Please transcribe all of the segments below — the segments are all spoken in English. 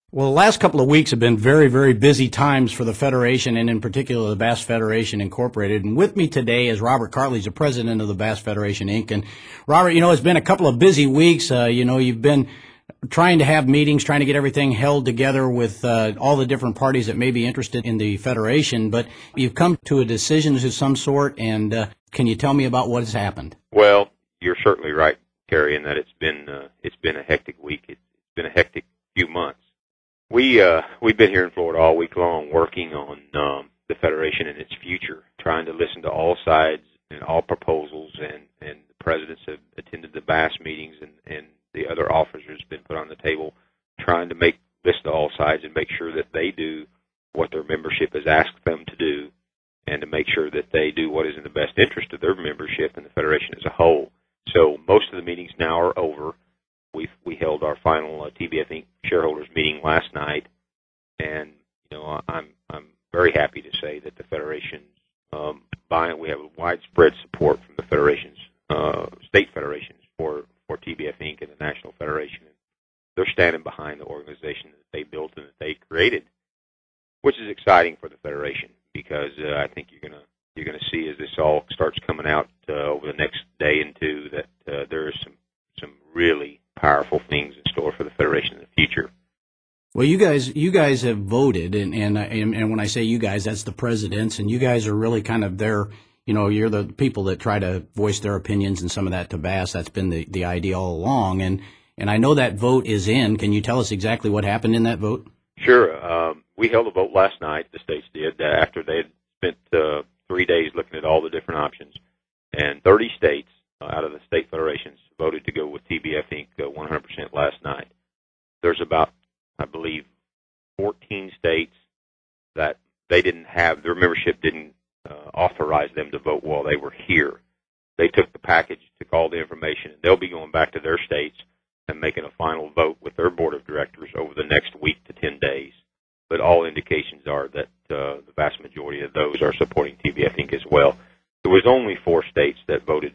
Well, the last couple of weeks have been very, very busy times for the Federation, and in particular the Bass Federation Incorporated. And with me today is Robert Cartley, he's the president of the Bass Federation, Inc. And Robert, it's been a couple of busy weeks. You've been trying to have meetings, trying to get everything held together with all the different parties that may be interested in the Federation. But you've come to a decision of some sort, and can you tell me about what has happened? Well, you're certainly right, Terry, in that it's been a hectic week. It's been a hectic few months. We've been here in Florida all week long working on the Federation and its future, trying to listen to all sides and all proposals, and the presidents have attended the Bass meetings, and the other officers have been put on the table, trying to listen to all sides and make sure that they do what their membership has asked them to do, and to make sure that they do what is in the best interest of their membership and the Federation as a whole. So most of the meetings now are over. We held our final TBF Inc. shareholders meeting last night, and I'm very happy to say that the Federation, we have widespread support from the federations, state federations for TBF Inc. and the National Federation. They're standing behind the organization that they built and that they created, which is exciting for the Federation, because I think you're gonna see, as this all starts coming out over the next day and two, that there is some really powerful things in store for the Federation in the future. Well, you guys have voted, and when I say you guys, that's the presidents, and you guys are really kind of you're the people that try to voice their opinions and some of that to Bass. That's been the idea all along, and I know that vote is in. Can you tell us exactly what happened in that vote? Sure. We held a vote last night, the states did, after they had spent 3 days looking at all the different options, and 30 states out of the state federations voted to go with TBF Inc. 100% last night. There's about, I believe, 14 states that they didn't have, their membership didn't authorize them to vote while they were here. They took the package, took all the information, and they'll be going back to their states and making a final vote with their board of directors over the next week to 10 days. But all indications are that the vast majority of those are supporting TBF Inc. as well. There was only 4 states that voted,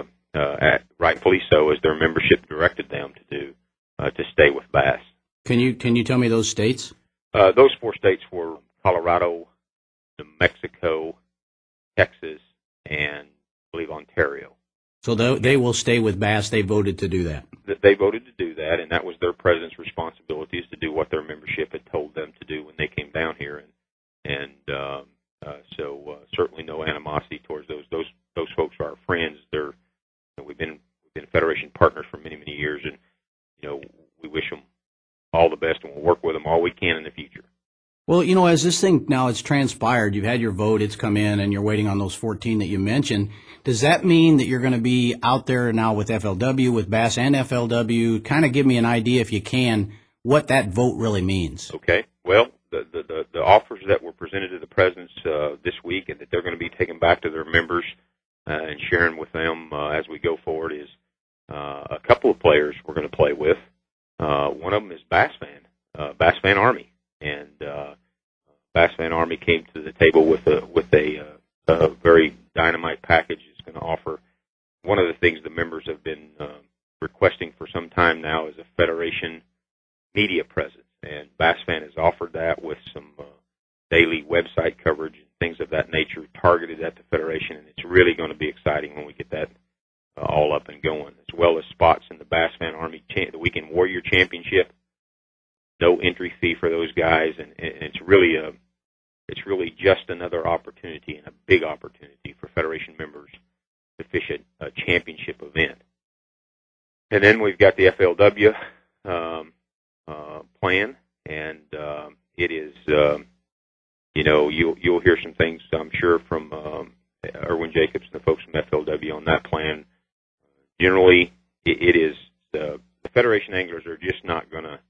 rightfully so, as their membership directed them to do, to stay with Bass. Can you tell me those states? Those 4 states were Colorado, New Mexico, Texas, and I believe Ontario. So they will stay with Bass. They voted to do that. They voted to do that, and that was their president's responsibility, is to do what their membership had told them to do when they came down here, so certainly no animosity towards those folks are our friends. We've been Federation partners for many, many years, and we wish them all the best, and we'll work with them all we can in the future. Well, as this thing now it's transpired, you've had your vote, it's come in, and you're waiting on those 14 that you mentioned. Does that mean that you're going to be out there now with FLW, with Bass and FLW? Kind of give me an idea, if you can, what that vote really means. Okay. Well, the offers that were presented to the presidents this week, and that they're going to be taken back to their members and sharing with them as we go forward, is a couple of players we're going to play with. One of them is Bass Fan Army, and Bass Fan Army came to the table with a very dynamite package. It's going to offer one of the things the members have been requesting for some time now, is a Federation media presence, and Bass Fan has offered that with some daily website coverage and things of that nature targeted at the Federation, and it's really going to be exciting when we get that all up and going, as well as spots in the Bass Fan Army the Weekend Warrior Championship. No entry fee for those guys, and it's really just another opportunity, and a big opportunity for Federation members to fish a championship event. And then we've got the FLW plan, and it is you'll hear some things, I'm sure, from Erwin Jacobs and the folks from FLW on that plan. Generally, it is the Federation anglers are just not going to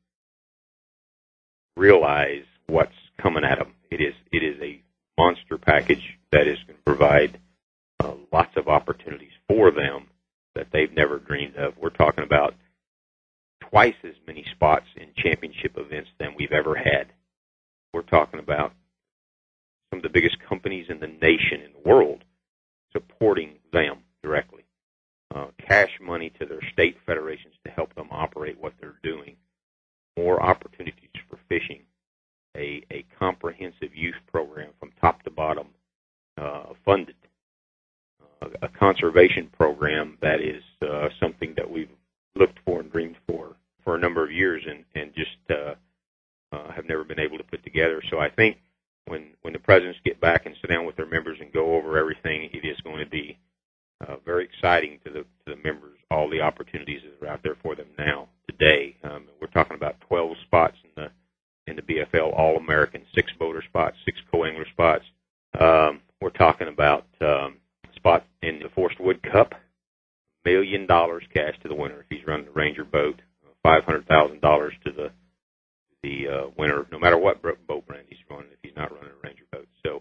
realize what's coming at them. It is a monster package that is going to provide lots of opportunities for them that they've never dreamed of. We're talking about twice as many spots in championship events than we've ever had. We're talking about some of the biggest companies in the nation, in the world, supporting them directly. Cash money to their state federations to help them operate what they're doing. More opportunities for Fishing, a comprehensive youth program from top to bottom, funded, a conservation program that is something that we've looked for and dreamed for a number of years, and just have never been able to put together. So I think when the presidents get back and sit down with their members and go over everything, it is going to be very exciting to the members, all the opportunities that are out there for them now, today. We're talking about 12 spots in the BFL All-American, 6 boater spots, 6 co-angler spots. We're talking about spot in the Forrest Wood Cup, $1 million cash to the winner if he's running the Ranger boat, $500,000 to the winner, no matter what boat brand he's running, if he's not running a Ranger boat. So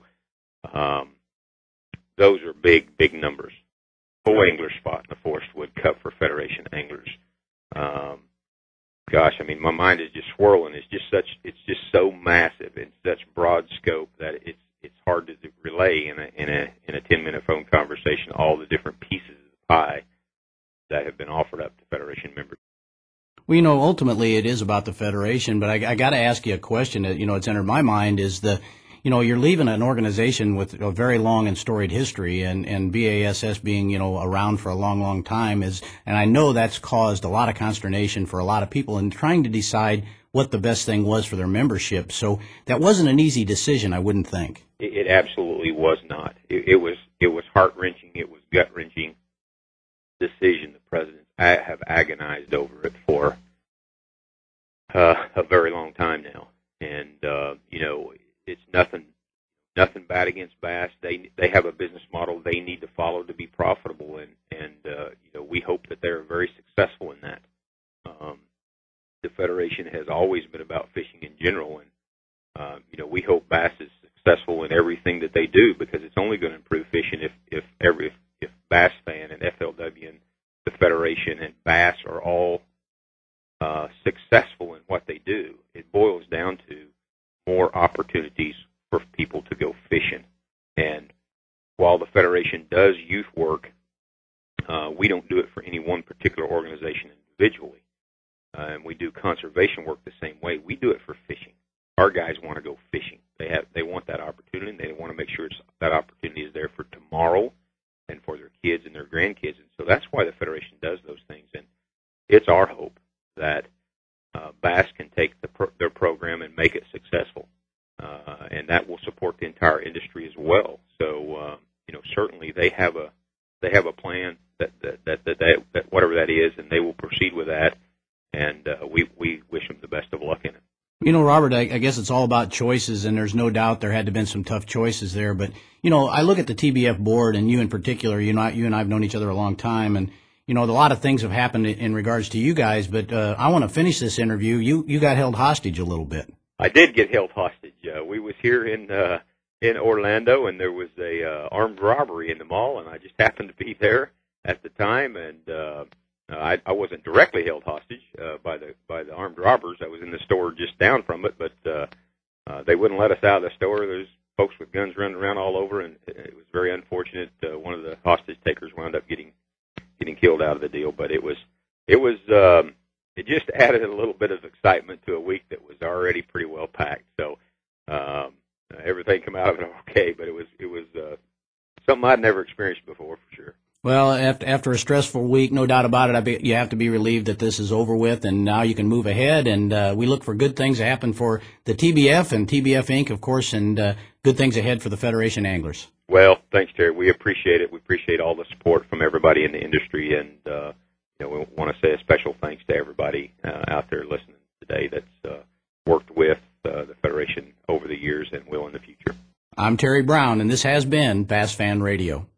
those are big numbers. Co-angler spot in the Forrest Wood Cup for Federation anglers. Gosh, I mean, my mind is just swirling. It's just so massive and such broad scope that it's hard to relay in a 10-minute phone conversation all the different pieces of the pie that have been offered up to Federation members. Well, ultimately it is about the Federation, but I got to ask you a question that, it's entered my mind is you're leaving an organization with a very long and storied history, and BASS being, around for a long, long time and I know that's caused a lot of consternation for a lot of people in trying to decide what the best thing was for their membership. So that wasn't an easy decision, I wouldn't think. It absolutely was not. It was heart-wrenching. It was gut-wrenching decision. The presidents have agonized over it for a very long time now, and it's nothing bad against Bass. They have a business model they need to follow to be profitable, and we hope that they're very successful in that. The Federation has always been about fishing in general, and we hope Bass is successful in everything that they do, because it's only going to improve fishing if Bass Fan and FLW and the Federation and Bass are all successful in what they do. It boils down to more opportunities for people to go fishing. And while the Federation does youth work, we don't do it for any one particular organization individually. And we do conservation work the same way. We do it for fishing. Our guys want to go fishing. They want that opportunity, and they want to make sure that opportunity is there for tomorrow and for their kids and their grandkids. And so that's why the Federation does those things. And it's our hope that Bass can take their program and make it successable, and that will support the entire industry as well. So certainly they have a plan that whatever that is, and they will proceed with that. And we wish them the best of luck in it. Robert, I guess it's all about choices, and there's no doubt there had to have been some tough choices there. But, I look at the TBF board, and you in particular, you and I have known each other a long time, and, a lot of things have happened in regards to you guys. But I want to finish this interview. You got held hostage a little bit. I did get held hostage. We was here in Orlando, and there was a armed robbery in the mall, and I just happened to be there at the time, and I wasn't directly held hostage by the armed robbers. I was in the store just down from it, but they wouldn't let us out of the store. There's folks with guns running around all over, and it was very unfortunate. One of the hostage takers wound up getting killed out of the deal. But it just added a little bit of excitement to a week that was already pretty well packed. So everything came out of it okay, but it was something I'd never experienced before, for sure. Well, after a stressful week, no doubt about it, you have to be relieved that this is over with, and now you can move ahead, and we look for good things to happen for the TBF and TBF Inc., of course, and good things ahead for the Federation Anglers. Well, thanks, Terry. We appreciate it. We appreciate all the support from everybody in the industry, and we want to say a special thanks to everybody out there listening today that's worked with the Federation over the years and will in the future. I'm Terry Brown, and this has been Bass Fan Radio.